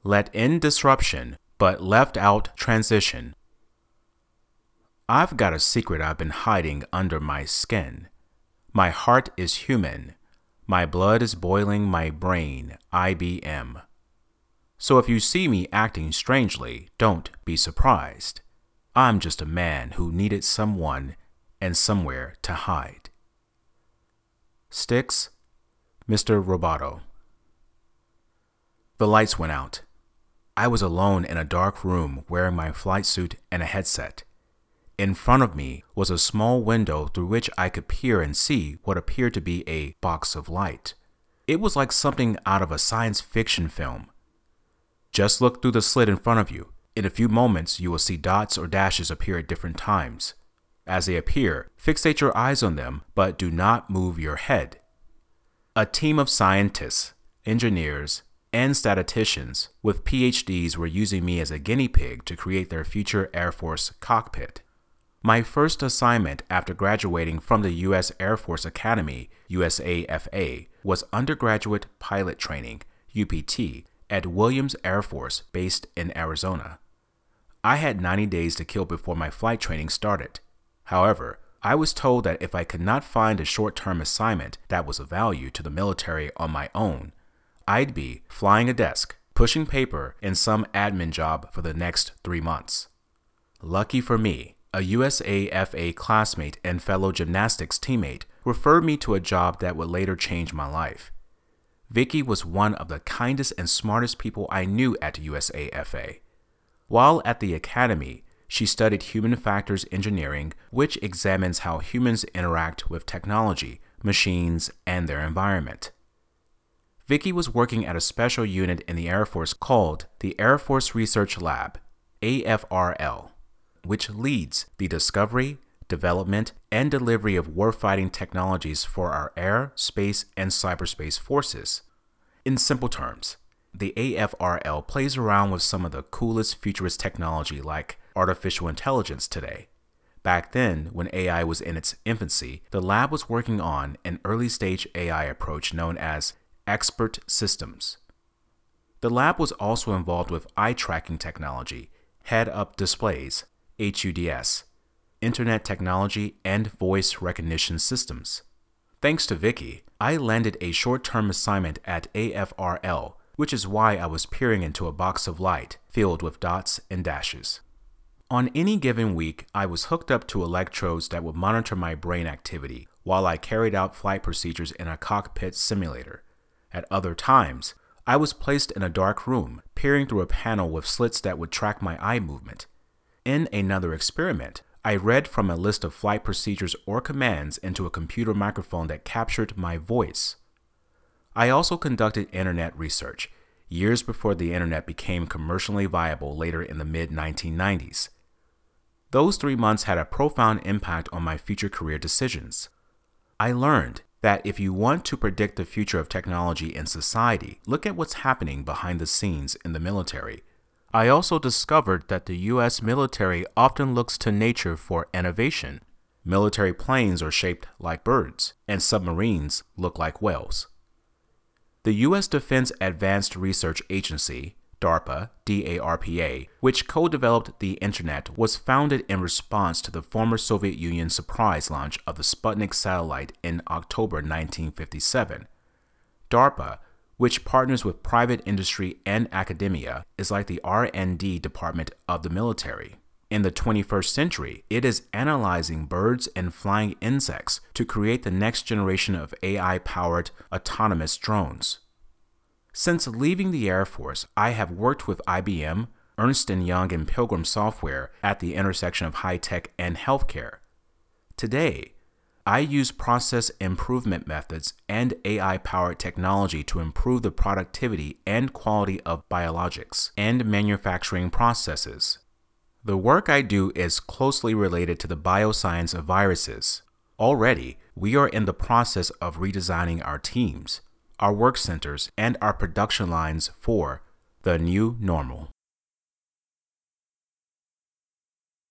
Let in disruption, but left out transition. I've got a secret I've been hiding under my skin. My heart is human. My blood is boiling my brain, IBM. So if you see me acting strangely, don't be surprised. I'm just a man who needed someone and somewhere to hide. Styx, Mr. Roboto. The lights went out. I was alone in a dark room wearing my flight suit and a headset. In front of me was a small window through which I could peer and see what appeared to be a box of light. It was like something out of a science fiction film. Just look through the slit in front of you. In a few moments, you will see dots or dashes appear at different times. As they appear, fixate your eyes on them, but do not move your head. A team of scientists, engineers, and statisticians with PhDs were using me as a guinea pig to create their future Air Force cockpit. My first assignment after graduating from the U.S. Air Force Academy, USAFA, was undergraduate pilot training, UPT, at Williams Air Force based in Arizona. I had 90 days to kill before my flight training started. However, I was told that if I could not find a short-term assignment that was of value to the military on my own, I'd be flying a desk, pushing paper, in some admin job for the next 3 months. Lucky for me, a USAFA classmate and fellow gymnastics teammate referred me to a job that would later change my life. Vicky was one of the kindest and smartest people I knew at USAFA. While at the academy, she studied human factors engineering, which examines how humans interact with technology, machines, and their environment. Vicky was working at a special unit in the Air Force called the Air Force Research Lab, AFRL, which leads the discovery, development, and delivery of warfighting technologies for our air, space, and cyberspace forces. In simple terms, the AFRL plays around with some of the coolest futurist technology like artificial intelligence today. Back then, when AI was in its infancy, the lab was working on an early-stage AI approach known as expert systems. The lab was also involved with eye-tracking technology, head-up displays, HUDs, internet technology, and voice recognition systems. Thanks to Vicky, I landed a short-term assignment at AFRL, which is why I was peering into a box of light filled with dots and dashes. On any given week, I was hooked up to electrodes that would monitor my brain activity while I carried out flight procedures in a cockpit simulator. At other times, I was placed in a dark room, peering through a panel with slits that would track my eye movement. In another experiment, I read from a list of flight procedures or commands into a computer microphone that captured my voice. I also conducted internet research, years before the internet became commercially viable later in the mid-1990s. Those 3 months had a profound impact on my future career decisions. I learned that if you want to predict the future of technology in society, look at what's happening behind the scenes in the military. I also discovered that the U.S. military often looks to nature for innovation. Military planes are shaped like birds, and submarines look like whales. The U.S. Defense Advanced Research Agency, DARPA, DARPA, which co-developed the Internet, was founded in response to the former Soviet Union surprise launch of the Sputnik satellite in October 1957. DARPA, which partners with private industry and academia, is like the R&D department of the military. In the 21st century, it is analyzing birds and flying insects to create the next generation of AI-powered autonomous drones. Since leaving the Air Force, I have worked with IBM, Ernst & Young, and Pilgrim Software at the intersection of high-tech and healthcare. Today, I use process improvement methods and AI-powered technology to improve the productivity and quality of biologics and manufacturing processes. The work I do is closely related to the bioscience of viruses. Already, we are in the process of redesigning our teams, our work centers, and our production lines for the new normal.